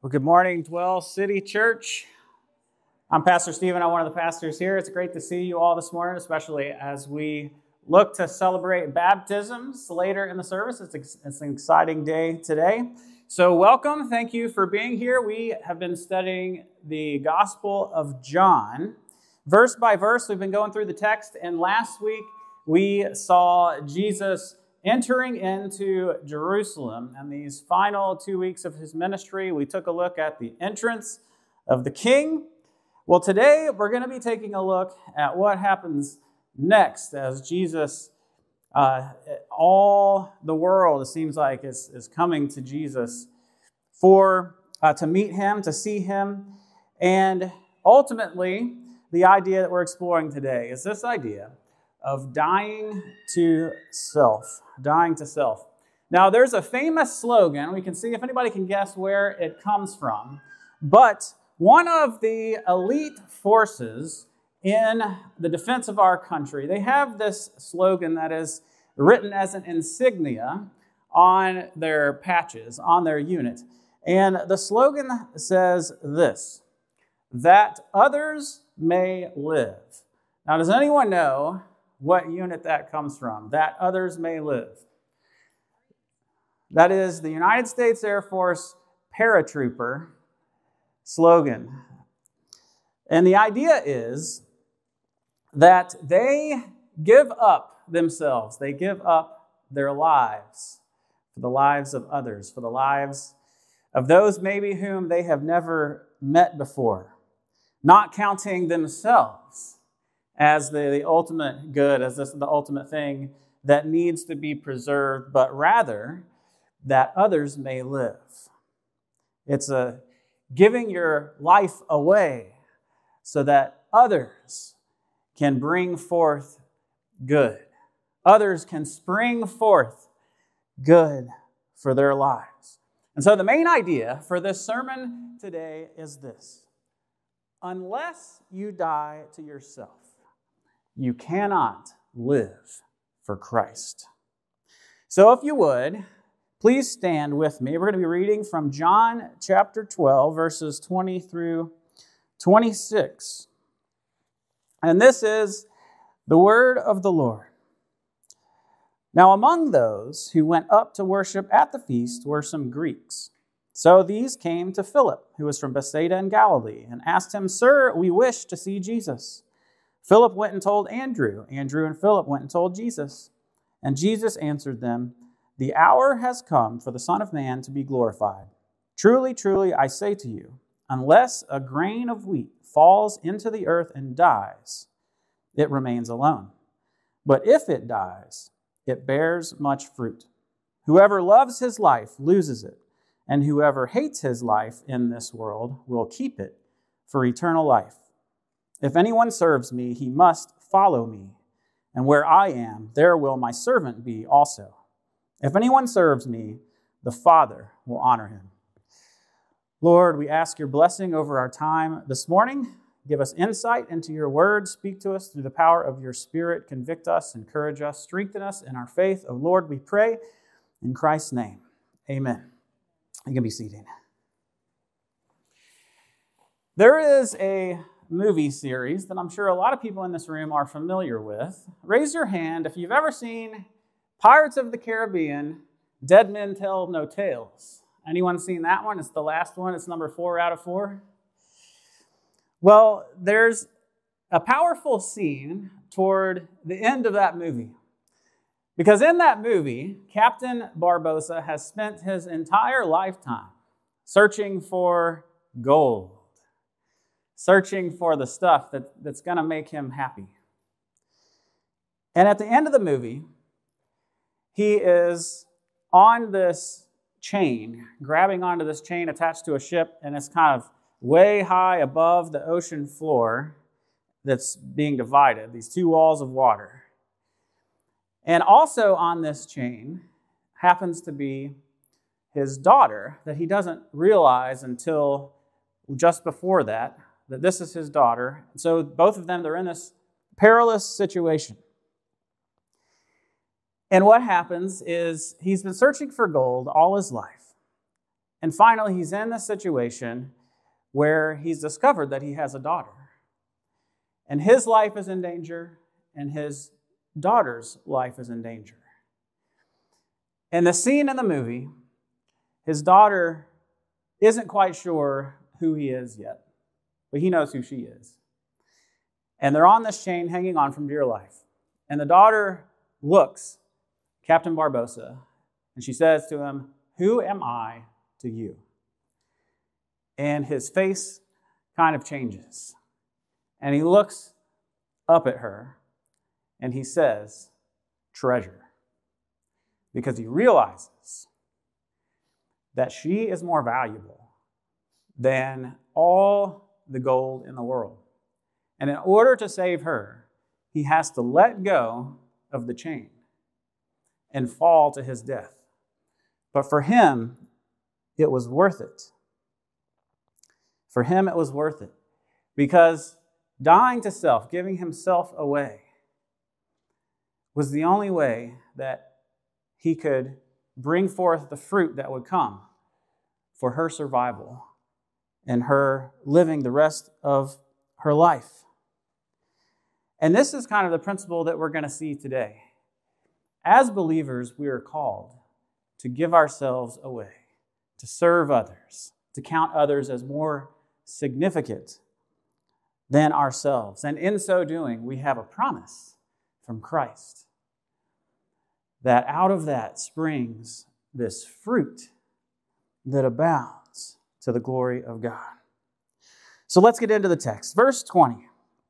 Well, good morning, Dwell City Church. I'm Pastor Stephen. I'm one of the pastors here. It's great to see you all this morning, especially as we look to celebrate baptisms later in the service. It's an exciting day today. So welcome. Thank you for being here. We have been studying the Gospel of John. Verse by verse, we've been going through the text, and last week we saw Jesus entering into Jerusalem. And these final 2 weeks of his ministry, we took a look at the entrance of the king. Well, today we're going to be taking a look at what happens next as Jesus, all the world, it seems like, is coming to Jesus to meet him, to see him. And ultimately, the idea that we're exploring today is this idea of dying to self. Dying to self. Now, there's a famous slogan. We can see if anybody can guess where it comes from. But one of the elite forces in the defense of our country, they have this slogan that is written as an insignia on their patches, on their unit. And the slogan says this: that others may live. Now, does anyone know what unit that comes from? That others may live. That is the United States Air Force paratrooper slogan. And the idea is that they give up themselves. They give up their lives for the lives of others, for the lives of those maybe whom they have never met before, not counting themselves as the ultimate good, as the ultimate thing that needs to be preserved, but rather that others may live. It's a giving your life away so that others can bring forth good. Others can spring forth good for their lives. And so the main idea for this sermon today is this: unless you die to yourself, you cannot live for Christ. So if you would, please stand with me. We're going to be reading from John chapter 12, verses 20 through 26. And this is the word of the Lord. Now among those who went up to worship at the feast were some Greeks. So these came to Philip, who was from Bethsaida in Galilee, and asked him, "Sir, we wish to see Jesus." Philip went and told Andrew. Andrew and Philip went and told Jesus. And Jesus answered them, "The hour has come for the Son of Man to be glorified. Truly, truly, I say to you, unless a grain of wheat falls into the earth and dies, it remains alone. But if it dies, it bears much fruit. Whoever loves his life loses it, and whoever hates his life in this world will keep it for eternal life. If anyone serves me, he must follow me, and where I am, there will my servant be also. If anyone serves me, the Father will honor him." Lord, we ask your blessing over our time this morning. Give us insight into your word. Speak to us through the power of your Spirit. Convict us, encourage us, strengthen us in our faith. Oh Lord, we pray in Christ's name. Amen. You can be seated. There is a movie series that I'm sure a lot of people in this room are familiar with. Raise your hand if you've ever seen Pirates of the Caribbean, Dead Men Tell No Tales. Anyone seen that one? It's the last one. It's number 4 out of 4. Well, there's a powerful scene toward the end of that movie. Because in that movie, Captain Barbossa has spent his entire lifetime searching for gold, searching for the stuff that's going to make him happy. And at the end of the movie, he is on this chain, grabbing onto this chain attached to a ship, and it's kind of way high above the ocean floor that's being divided, these two walls of water. And also on this chain happens to be his daughter that he doesn't realize until just before that this is his daughter. So both of them, they're in this perilous situation. And what happens is he's been searching for gold all his life. And finally, he's in the situation where he's discovered that he has a daughter. And his life is in danger, and his daughter's life is in danger. In the scene in the movie, his daughter isn't quite sure who he is yet, but he knows who she is. And they're on this chain hanging on from dear life. And the daughter looks Captain Barbossa, and she says to him, "Who am I to you?" And his face kind of changes. And he looks up at her, and he says, "Treasure." Because he realizes that she is more valuable than all the gold in the world. And in order to save her, he has to let go of the chain and fall to his death. But for him, it was worth it. For him, it was worth it. Because dying to self, giving himself away, was the only way that he could bring forth the fruit that would come for her survival and her living the rest of her life. And this is kind of the principle that we're going to see today. As believers, we are called to give ourselves away, to serve others, to count others as more significant than ourselves. And in so doing, we have a promise from Christ that out of that springs this fruit that abounds to the glory of God. So let's get into the text. Verse 20.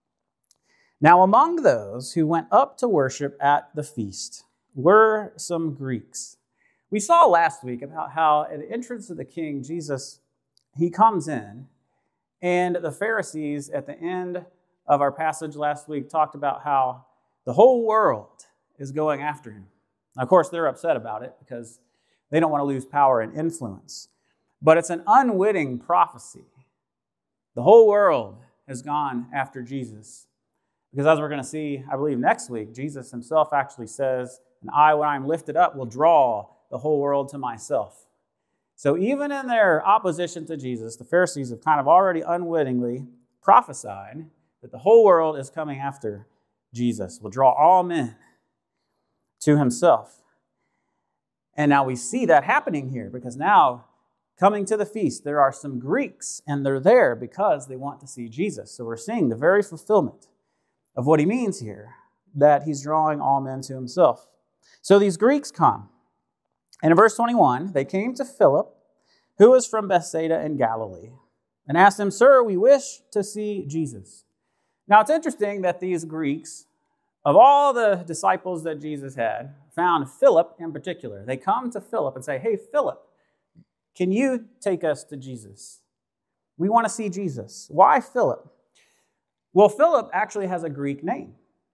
Now among those who went up to worship at the feast were some Greeks. We saw last week about how at the entrance of the king, Jesus, he comes in, and the Pharisees at the end of our passage last week talked about how the whole world is going after him. Now, of course, they're upset about it because they don't want to lose power and influence. But it's an unwitting prophecy. The whole world has gone after Jesus. Because as we're going to see, I believe next week, Jesus himself actually says, "And I, when I'm lifted up, will draw the whole world to myself." So even in their opposition to Jesus, the Pharisees have kind of already unwittingly prophesied that the whole world is coming after Jesus, will draw all men to himself. And now we see that happening here because now, coming to the feast, there are some Greeks, and they're there because they want to see Jesus. So we're seeing the very fulfillment of what he means here, that he's drawing all men to himself. So these Greeks come. And in verse 21, they came to Philip, who was from Bethsaida in Galilee, and asked him, "Sir, we wish to see Jesus." Now it's interesting that these Greeks, of all the disciples that Jesus had, found Philip in particular. They come to Philip and say, "Hey, Philip, can you take us to Jesus? We want to see Jesus." Why Philip? Well, Philip actually has a Greek name.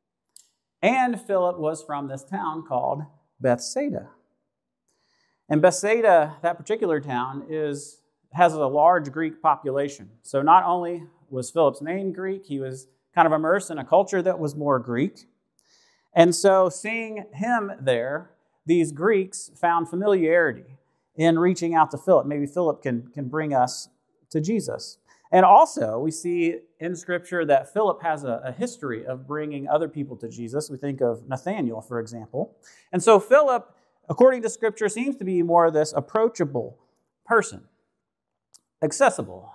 And Philip was from this town called Bethsaida. And Bethsaida, that particular town, has a large Greek population. So not only was Philip's name Greek, he was kind of immersed in a culture that was more Greek. And so seeing him there, these Greeks found familiarity in reaching out to Philip. Maybe Philip can bring us to Jesus. And also, we see in Scripture that Philip has a history of bringing other people to Jesus. We think of Nathanael, for example. And so Philip, according to Scripture, seems to be more of this approachable person, accessible.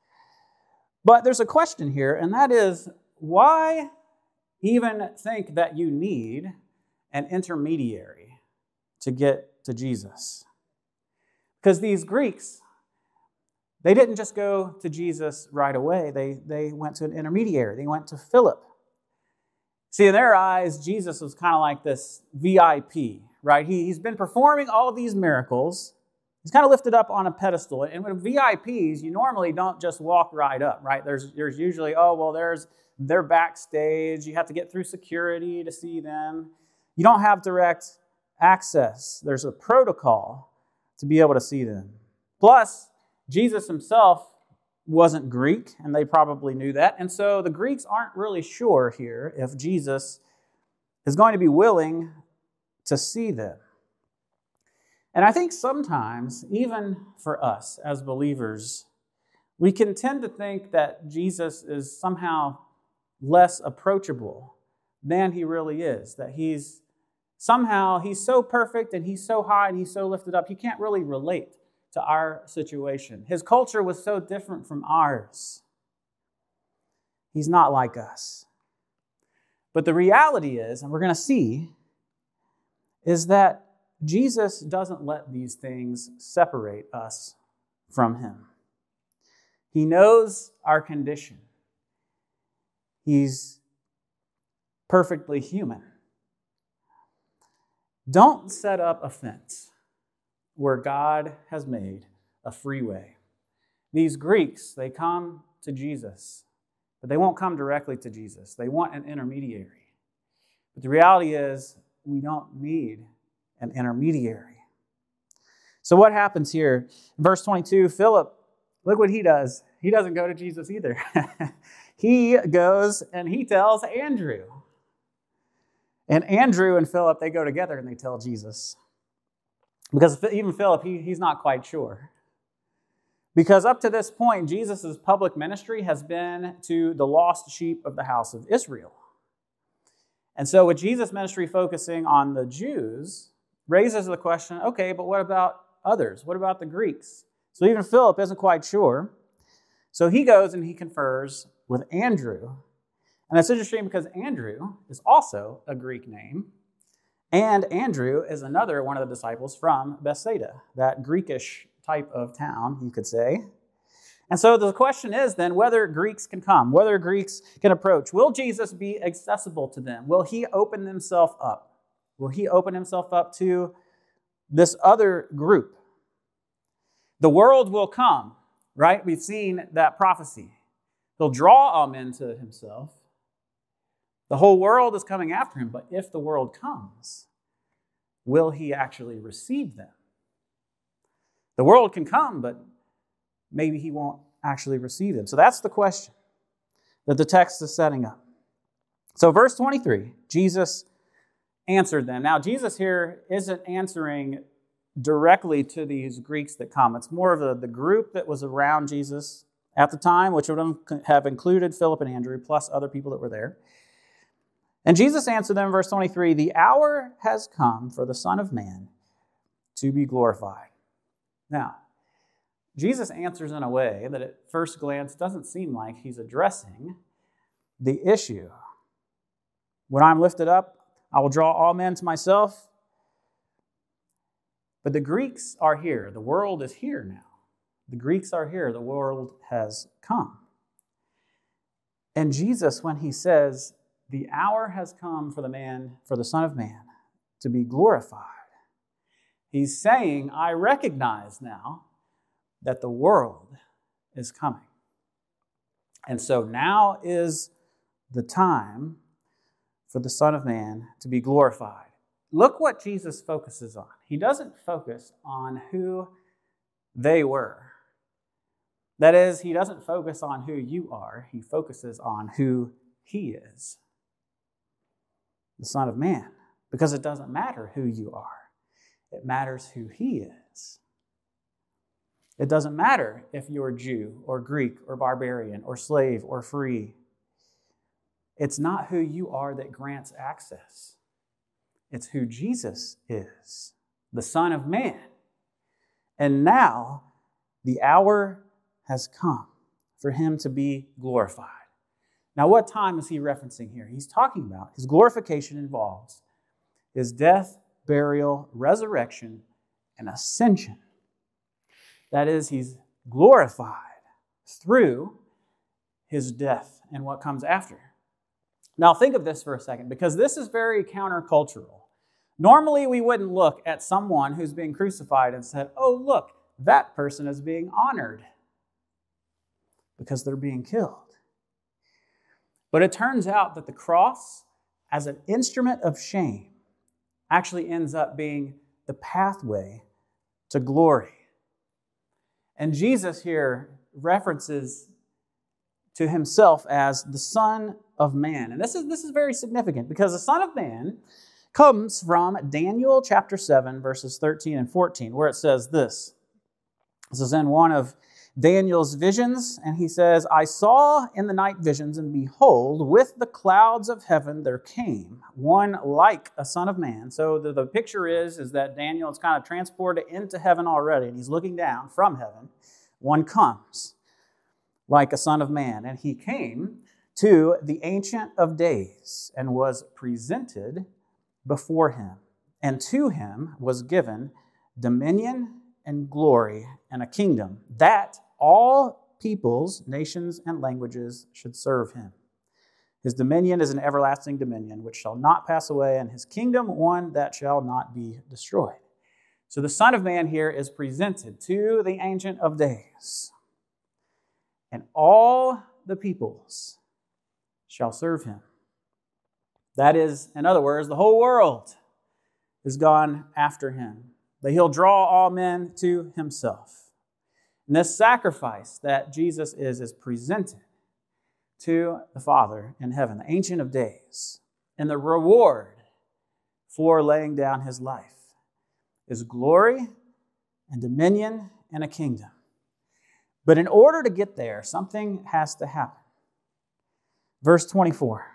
But there's a question here, and that is, why even think that you need an intermediary to get to Jesus? Because these Greeks, they didn't just go to Jesus right away. They went to an intermediary. They went to Philip. See, in their eyes, Jesus was kind of like this VIP, right? He's been performing all of these miracles. He's kind of lifted up on a pedestal. And with VIPs, you normally don't just walk right up, right? There's usually, they're backstage. You have to get through security to see them. You don't have direct access. There's a protocol to be able to see them. Plus, Jesus himself wasn't Greek, and they probably knew that. And so the Greeks aren't really sure here if Jesus is going to be willing to see them. And I think sometimes, even for us as believers, we can tend to think that Jesus is somehow less approachable than he really is, that he's so perfect and he's so high and he's so lifted up, he can't really relate to our situation. His culture was so different from ours. He's not like us. But the reality is, and we're going to see, is that Jesus doesn't let these things separate us from him. He knows our condition. He's perfectly human. Don't set up a fence where God has made a freeway. These Greeks, they come to Jesus, but they won't come directly to Jesus. They want an intermediary. But the reality is, we don't need an intermediary. So what happens here? Verse 22, Philip, look what he does. He doesn't go to Jesus either. He goes and he tells Andrew. And Andrew and Philip, they go together and they tell Jesus. Because even Philip, he's not quite sure. Because up to this point, Jesus' public ministry has been to the lost sheep of the house of Israel. And so with Jesus' ministry focusing on the Jews, raises the question, okay, but what about others? What about the Greeks? So even Philip isn't quite sure. So he goes and he confers with Andrew. And it's interesting because Andrew is also a Greek name. And Andrew is another one of the disciples from Bethsaida, that Greekish type of town, you could say. And so the question is then whether Greeks can come, whether Greeks can approach. Will Jesus be accessible to them? Will he open himself up? Will he open himself up to this other group? The world will come, right? We've seen that prophecy. He'll draw all men to himself. The whole world is coming after him, but if the world comes, will he actually receive them? The world can come, but maybe he won't actually receive them. So that's the question that the text is setting up. So verse 23, Jesus answered them. Now, Jesus here isn't answering directly to these Greeks that come. It's more of the group that was around Jesus at the time, which would have included Philip and Andrew, plus other people that were there. And Jesus answered them, verse 23, the hour has come for the Son of Man to be glorified. Now, Jesus answers in a way that at first glance doesn't seem like he's addressing the issue. When I'm lifted up, I will draw all men to myself. But the Greeks are here. The world is here now. The Greeks are here. The world has come. And Jesus, when he says, the hour has come for the Son of Man to be glorified, he's saying, I recognize now that the world is coming. And so now is the time for the Son of Man to be glorified. Look what Jesus focuses on. He doesn't focus on who they were. That is, he doesn't focus on who you are. He focuses on who he is, the Son of Man. Because it doesn't matter who you are. It matters who he is. It doesn't matter if you're Jew or Greek or barbarian or slave or free. It's not who you are that grants access. It's who Jesus is, the Son of Man. And now the hour has come for him to be glorified. Now, what time is he referencing here? He's talking about his glorification involves his death, burial, resurrection, and ascension. That is, he's glorified through his death and what comes after. Now, think of this for a second, because this is very countercultural. Normally, we wouldn't look at someone who's being crucified and said, oh, look, that person is being honored because they're being killed. But it turns out that the cross, as an instrument of shame, actually ends up being the pathway to glory. And Jesus here references to himself as the Son of Man. And this is very significant because the Son of Man comes from Daniel chapter 7, verses 13 and 14, where it says this. This is in one of Daniel's visions, and he says, I saw in the night visions, and behold, with the clouds of heaven there came one like a son of man. So the picture is that Daniel is kind of transported into heaven already, and he's looking down from heaven. One comes like a son of man, and he came to the Ancient of Days and was presented before him. And to him was given dominion and glory and a kingdom, that all peoples, nations, and languages should serve him. His dominion is an everlasting dominion which shall not pass away, and his kingdom one that shall not be destroyed. So the Son of Man here is presented to the Ancient of Days, and all the peoples shall serve him. That is, in other words, the whole world is gone after him, that he'll draw all men to himself. And this sacrifice that Jesus is presented to the Father in heaven, the Ancient of Days. And the reward for laying down his life is glory and dominion and a kingdom. But in order to get there, something has to happen. Verse 24,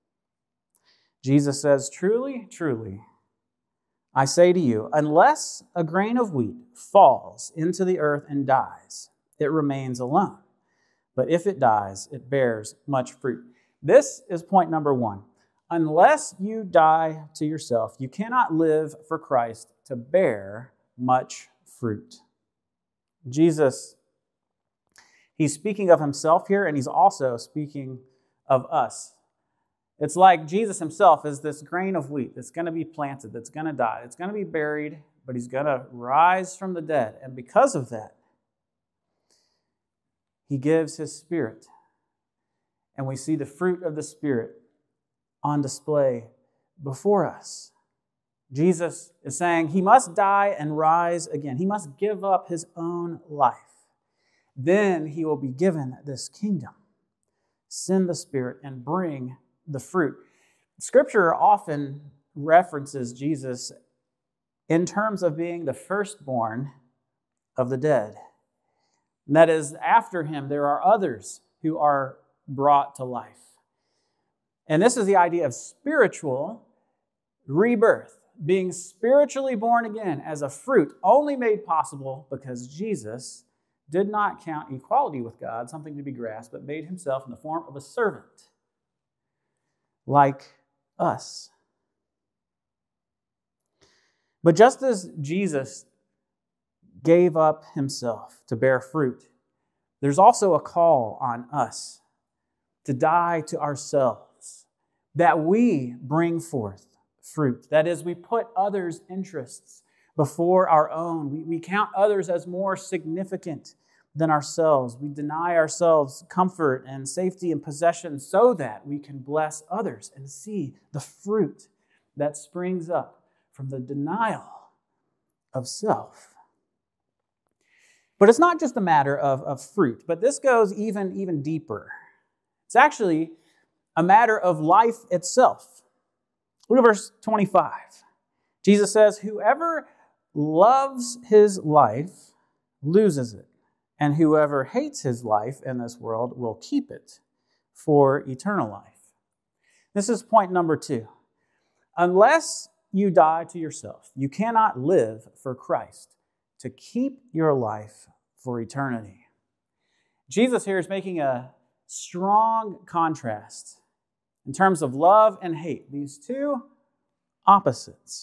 Jesus says, truly, truly, I say to you, unless a grain of wheat falls into the earth and dies, it remains alone. But if it dies, it bears much fruit. This is point number one. Unless you die to yourself, you cannot live for Christ to bear much fruit. Jesus, he's speaking of himself here, and he's also speaking of us. It's like Jesus himself is this grain of wheat that's going to be planted, that's going to die. It's going to be buried, but he's going to rise from the dead. And because of that, he gives his Spirit. And we see the fruit of the Spirit on display before us. Jesus is saying he must die and rise again. He must give up his own life. Then he will be given this kingdom. Send the Spirit and bring the fruit. Scripture often references Jesus in terms of being the firstborn of the dead. And that is, after him, there are others who are brought to life. And this is the idea of spiritual rebirth, being spiritually born again as a fruit only made possible because Jesus did not count equality with God something to be grasped, but made himself in the form of a servant, like us. But just as Jesus gave up himself to bear fruit, there's also a call on us to die to ourselves, that we bring forth fruit. That is, we put others' interests before our own. We count others as more significant than ourselves. We deny ourselves comfort and safety and possession so that we can bless others and see the fruit that springs up from the denial of self. But it's not just a matter of fruit, but this goes even deeper. It's actually a matter of life itself. Look at verse 25. Jesus says, whoever loves his life loses it, and whoever hates his life in this world will keep it for eternal life. This is point number 2. Unless you die to yourself, you cannot live for Christ to keep your life for eternity. Jesus here is making a strong contrast in terms of love and hate, these two opposites.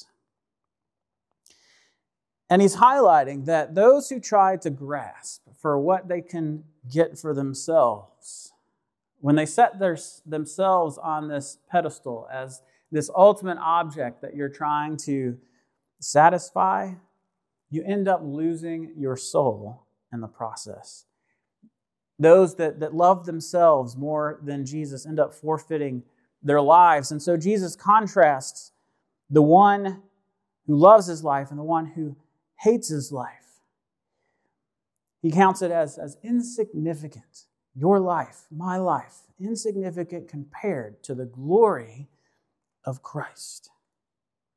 And he's highlighting that those who try to grasp for what they can get for themselves, when they set themselves on this pedestal as this ultimate object that you're trying to satisfy, you end up losing your soul in the process. Those that love themselves more than Jesus end up forfeiting their lives. And so Jesus contrasts the one who loves his life and the one who hates his life. He counts it as insignificant. Your life, my life, insignificant compared to the glory of Christ.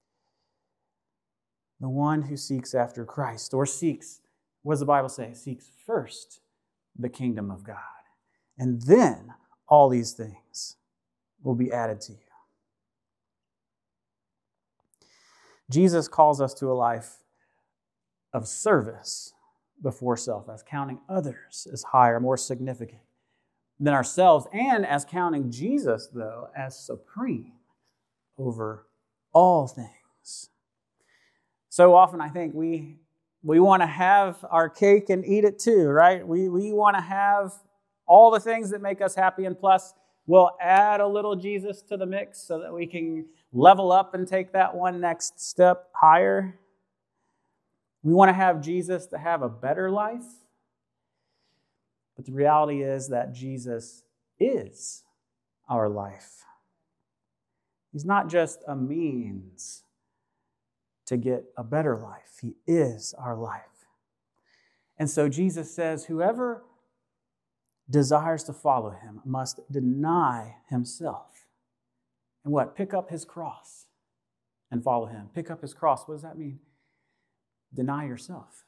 the one who seeks after Christ, or seeks, what does the Bible say? Seeks first the kingdom of God. And then all these things will be added to you. Jesus calls us to a life of service before self, as counting others as higher, more significant than ourselves, and as counting Jesus, though, as supreme over all things. So often I think we want to have our cake and eat it too, right? We want to have all the things that make us happy, and plus we'll add a little Jesus to the mix so that we can level up and take that one next step higher. We want to have Jesus to have a better life. But the reality is that Jesus is our life. He's not just a means to get a better life. He is our life. And so Jesus says, whoever desires to follow him must deny himself. And what? Pick up his cross and follow him. Pick up his cross. What does that mean? Deny yourself.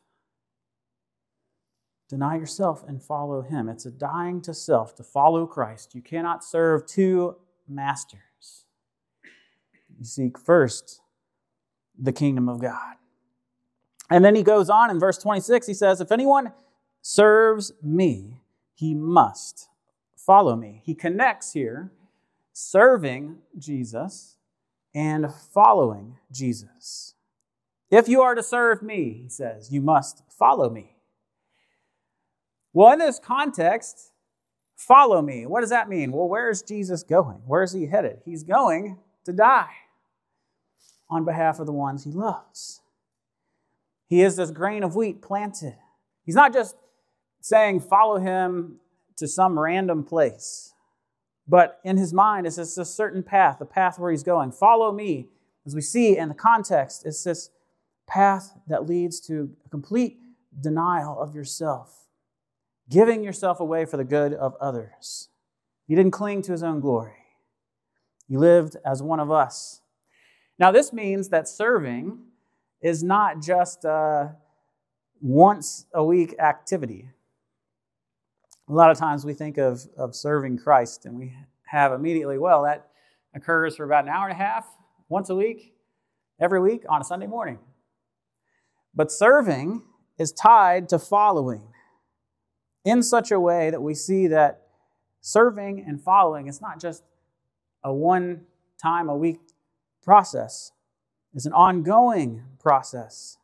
Deny yourself and follow him. It's a dying to self to follow Christ. You cannot serve two masters. You seek first the kingdom of God. And then he goes on in verse 26, he says, if anyone serves me, he must follow me. He connects here serving Jesus and following Jesus. If you are to serve me, he says, you must follow me. Well, in this context, follow me. What does that mean? Well, where is Jesus going? Where is he headed? He's going to die on behalf of the ones he loves. He is this grain of wheat planted. He's not just saying follow him to some random place, but in his mind it's just a certain path, the path where he's going. Follow me, as we see in the context, it's this path that leads to a complete denial of yourself, giving yourself away for the good of others. He didn't cling to his own glory. He lived as one of us. Now, this means that serving is not just a once-a-week activity. A lot of times we think of serving Christ, and we have immediately, well, that occurs for about an hour and a half, once a week, every week on a Sunday morning. But serving is tied to following in such a way that we see that serving and following is not just a one-time-a-week process. It's an ongoing process.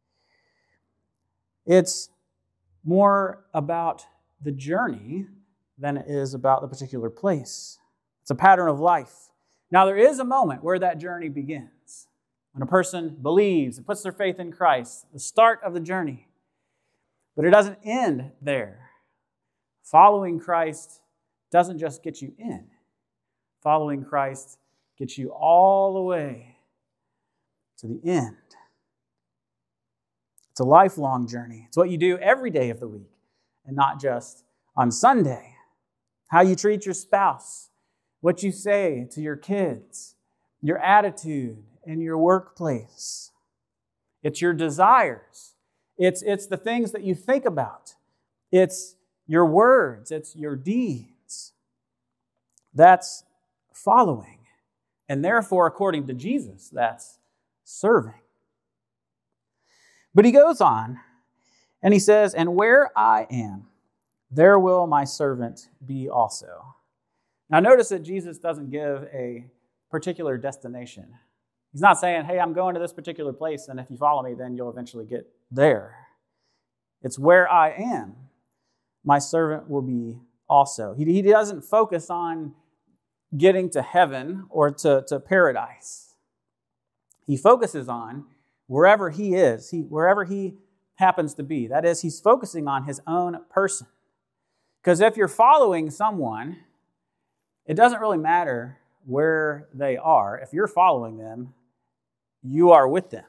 It's more about the journey than it is about the particular place. It's a pattern of life. Now, there is a moment where that journey begins. When a person believes and puts their faith in Christ, the start of the journey. But it doesn't end there. Following Christ doesn't just get you in. Following Christ gets you all the way to the end. It's a lifelong journey. It's what you do every day of the week and not just on Sunday. How you treat your spouse, what you say to your kids, your attitude in your workplace. It's your desires. It's the things that you think about. It's your words. It's your deeds. That's following. And therefore, according to Jesus, that's serving. But he goes on and he says, and where I am, there will my servant be also. Now notice that Jesus doesn't give a particular destination. He's not saying, hey, I'm going to this particular place, and if you follow me, then you'll eventually get there. It's where I am, my servant will be also. He doesn't focus on getting to heaven or to paradise. He focuses on wherever he is, wherever he happens to be. That is, he's focusing on his own person. Because if you're following someone, it doesn't really matter where they are. If you're following them, you are with them.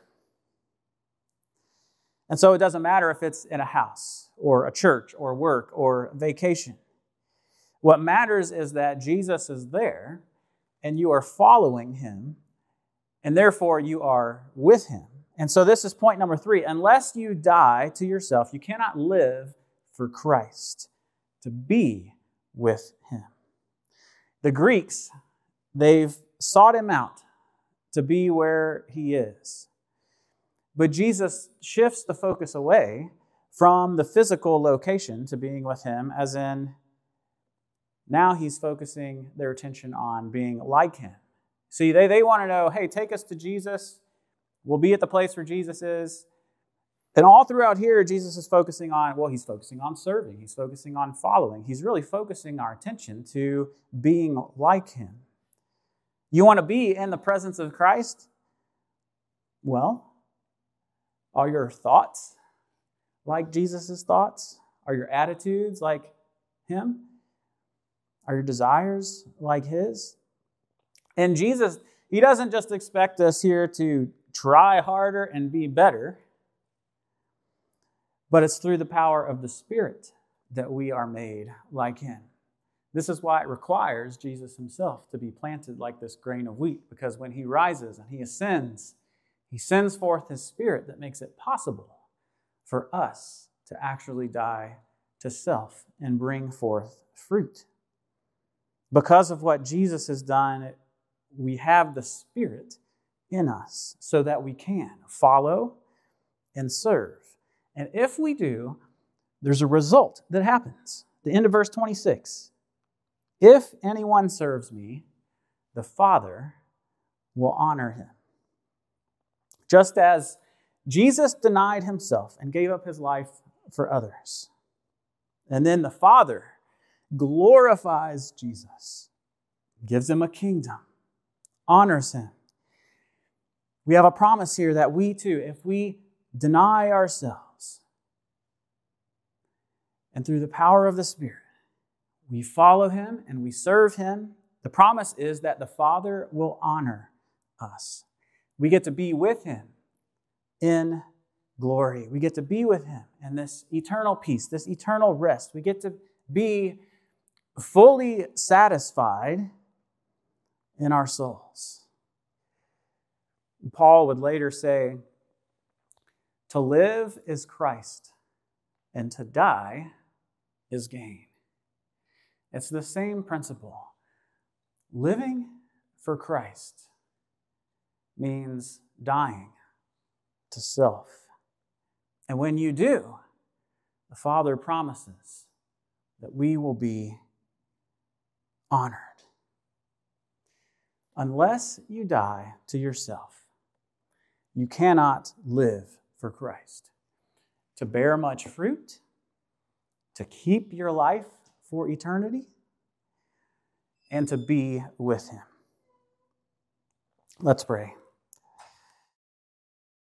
And so it doesn't matter if it's in a house or a church or work or vacation. What matters is that Jesus is there and you are following him, and therefore you are with him And so this is point number 3. Unless you die to yourself, you cannot live for Christ, to be with Him. The Greeks, they've sought Him out to be where He is. But Jesus shifts the focus away from the physical location to being with Him, as in now He's focusing their attention on being like Him. See, they want to know, hey, take us to Jesus. We'll be at the place where Jesus is. And all throughout here, Jesus is focusing on, He's focusing on serving. He's focusing on following. He's really focusing our attention to being like Him. You want to be in the presence of Christ? Well, are your thoughts like Jesus' thoughts? Are your attitudes like Him? Are your desires like His? And Jesus, He doesn't just expect us here to try harder and be better, but it's through the power of the Spirit that we are made like Him. This is why it requires Jesus Himself to be planted like this grain of wheat, because when He rises and He ascends, He sends forth His Spirit that makes it possible for us to actually die to self and bring forth fruit. Because of what Jesus has done, we have the Spirit in us so that we can follow and serve. And if we do, there's a result that happens. The end of verse 26. If anyone serves me, the Father will honor him. Just as Jesus denied Himself and gave up His life for others. And then the Father glorifies Jesus, gives Him a kingdom, honors Him. We have a promise here that we too, if we deny ourselves, and through the power of the Spirit, we follow Him and we serve Him, the promise is that the Father will honor us. We get to be with Him in glory. We get to be with Him in this eternal peace, this eternal rest. We get to be fully satisfied in our souls. Paul would later say, to live is Christ, and to die is gain. It's the same principle. Living for Christ means dying to self. And when you do, the Father promises that we will be honored. Unless you die to yourself, you cannot live for Christ. To bear much fruit, to keep your life for eternity, and to be with Him. Let's pray.